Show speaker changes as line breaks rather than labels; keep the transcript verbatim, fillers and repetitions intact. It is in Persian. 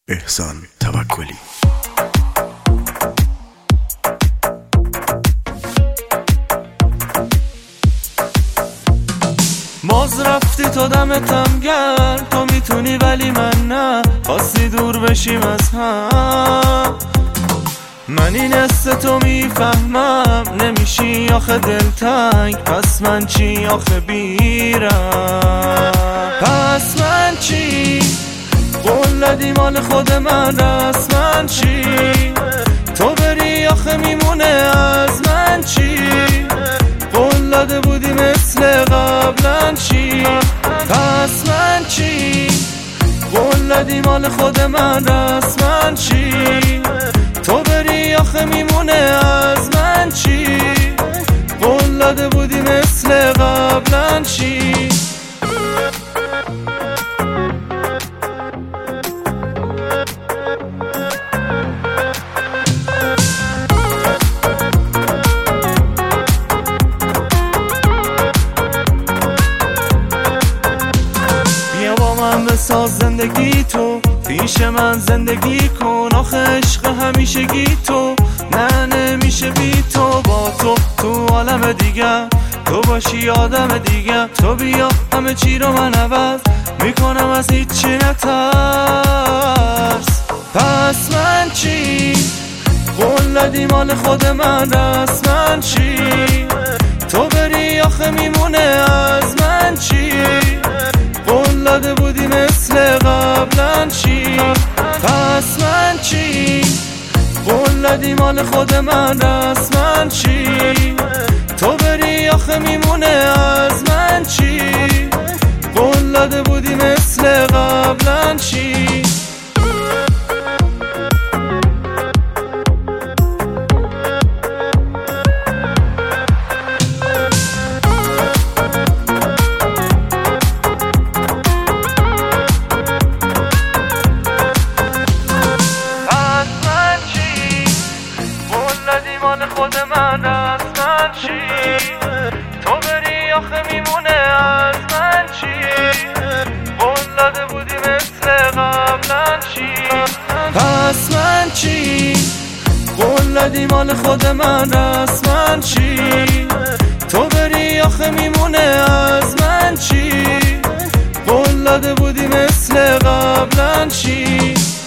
احسان توکلی.
باز رفتی تو دمتم گرم، تو میتونی ولی من نه، خواستی دور بشیم از هم. من این حس تو میفهمم، نمیشی آخه دلتنگ، پس من چی آخه بیرم؟ پس من چی؟ قول دادی مال خود من رست، من چی؟ تو بری آخه میمونه از من چی؟ قول داده بودی مثل قبلا چی؟ پس من چی؟ قول دادی مال خود من رست، من چی؟ تو بری آخه میمونه از من چی؟ قول داده بودی مثل قبلا چی؟ بساز زندگی تو پیش من زندگی کن، آخه عشق همیشگی تو نه نمیشه بی تو. با تو تو عالم دیگر تو باشی آدم دیگر، تو بیا همه چی رو من عوض میکنم، از هیچی نترس. پس من چی؟ قول دادی مال خود من رست، من چی؟ تو بری آخه میمونه از من چی؟ قول داده بودی مثل قبلا چی؟ پس من چی؟ قول دادی مال خود من رست، من چی؟ تو بری آخه میمونه از من چی؟ قول داده بودی مثل قبلا چی؟ مال خود من از من چی؟ تو بری آخه میمونه از من چی؟ قول داده بودی مثل قبلا چی؟ پس من چی؟ قول دادی مال خود من رست، من چی؟ تو بری آخه میمونه از من چی؟ قول داده بودی مثل قبلا چی؟